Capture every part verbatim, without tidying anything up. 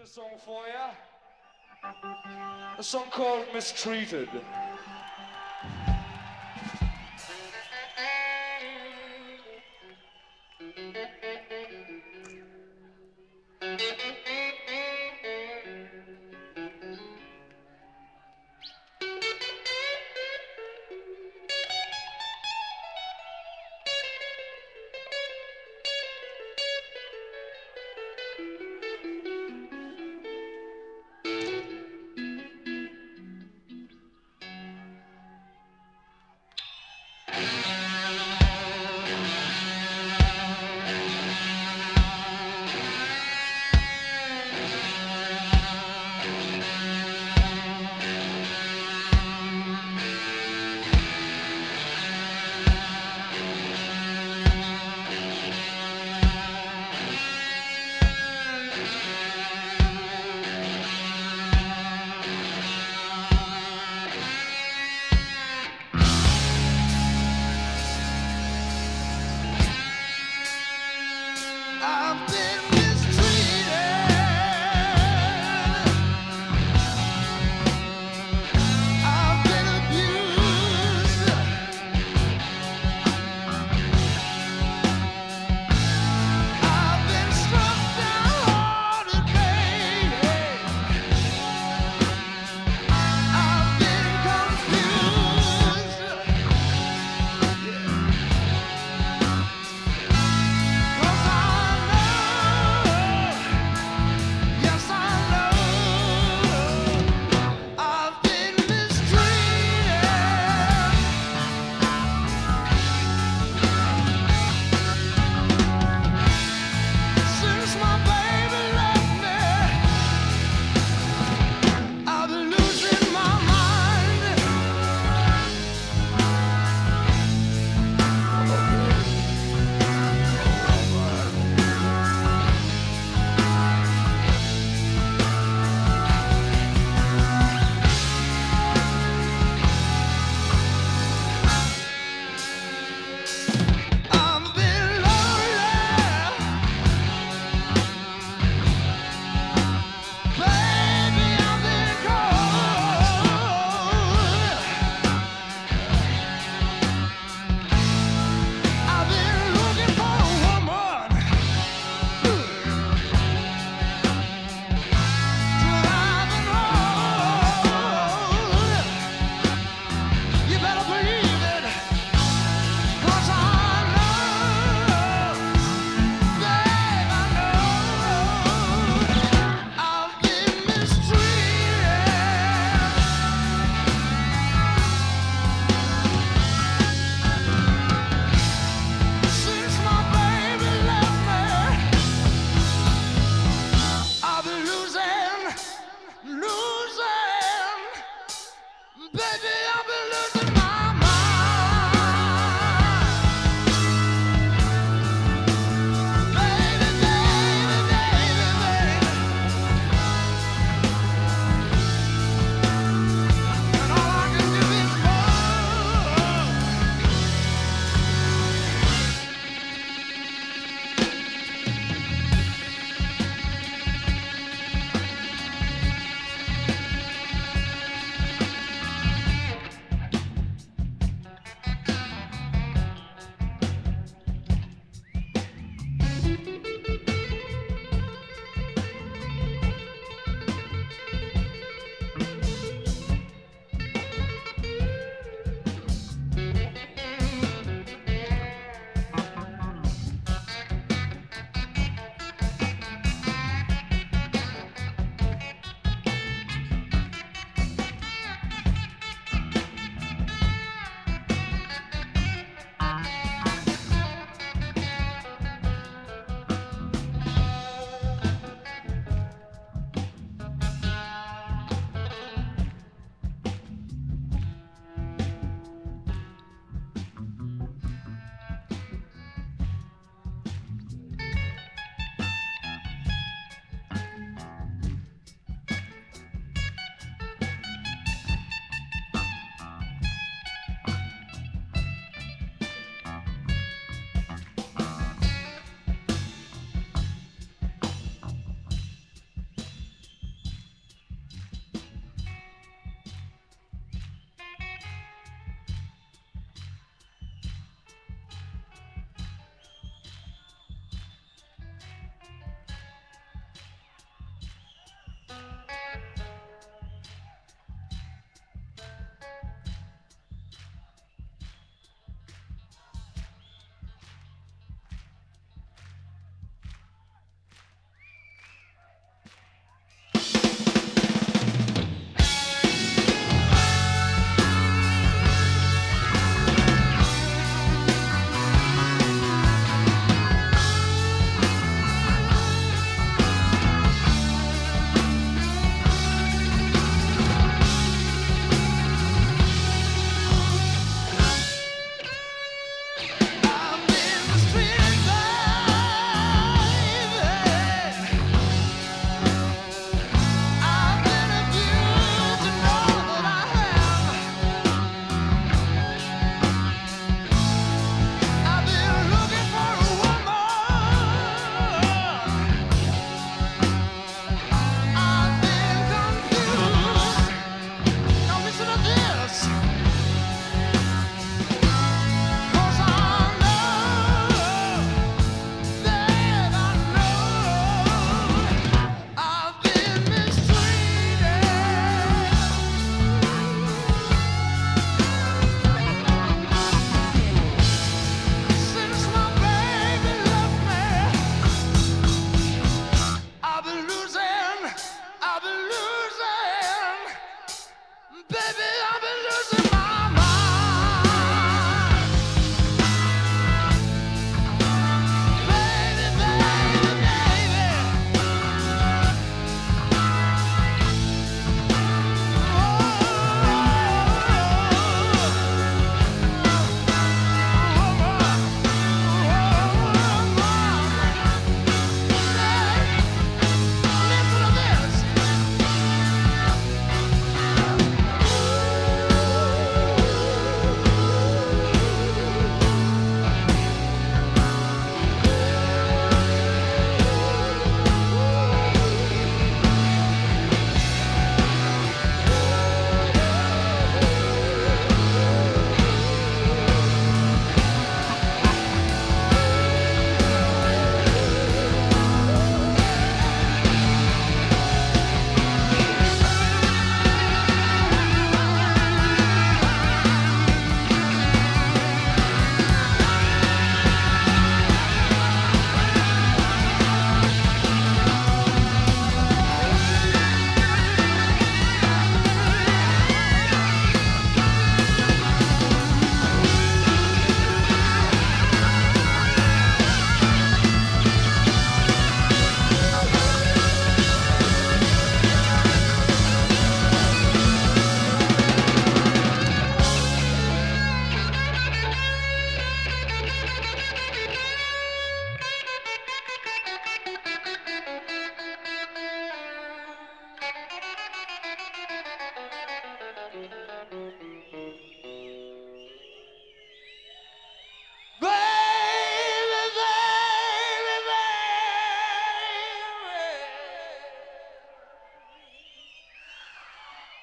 A song for you. A song called Mistreated.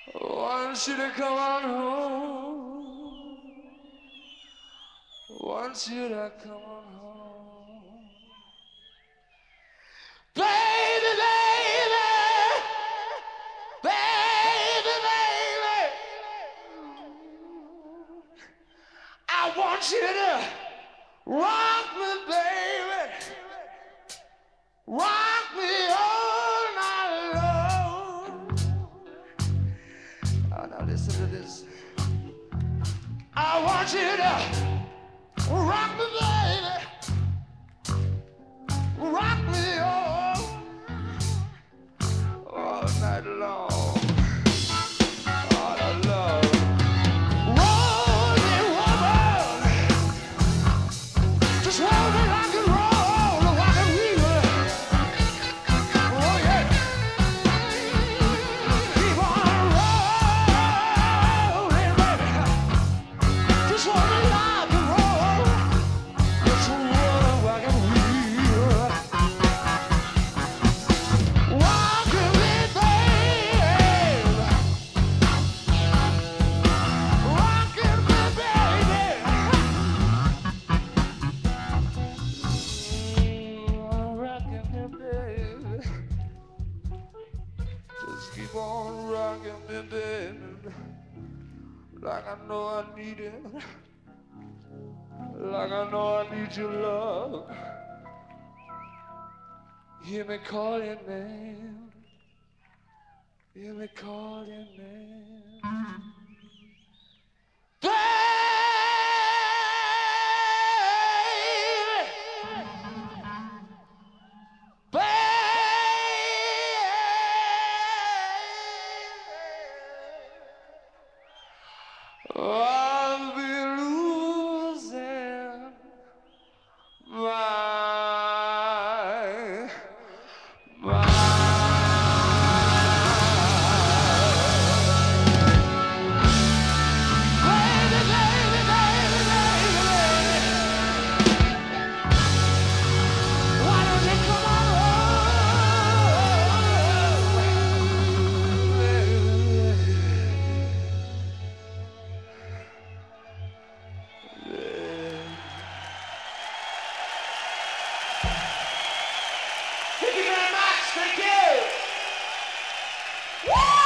Want you to come on home. Want you to come on home. Baby, baby, baby, baby, I want you to rock me, baby, rock me all night long. Oh, now listen to this. I want you to rock me, baby, rock me all, all night long. All I love. Roll me, woman, just roll me rock and roll, rock and roll. Oh yeah. Keep on rolling, baby. Just roll me rock and roll. Just roll rock and roll. Rock me, baby. Rock me, baby. Rockin' me, baby. Just keep on rocking me, baby. Like I know I need it. Like I know I need your love. Hear me call your name. Hear me call your name. Baby! I'll be losing my mind. Baby, baby, baby, baby, baby. Why don't you come on home, baby? Thank you very much. Thank you. Woo!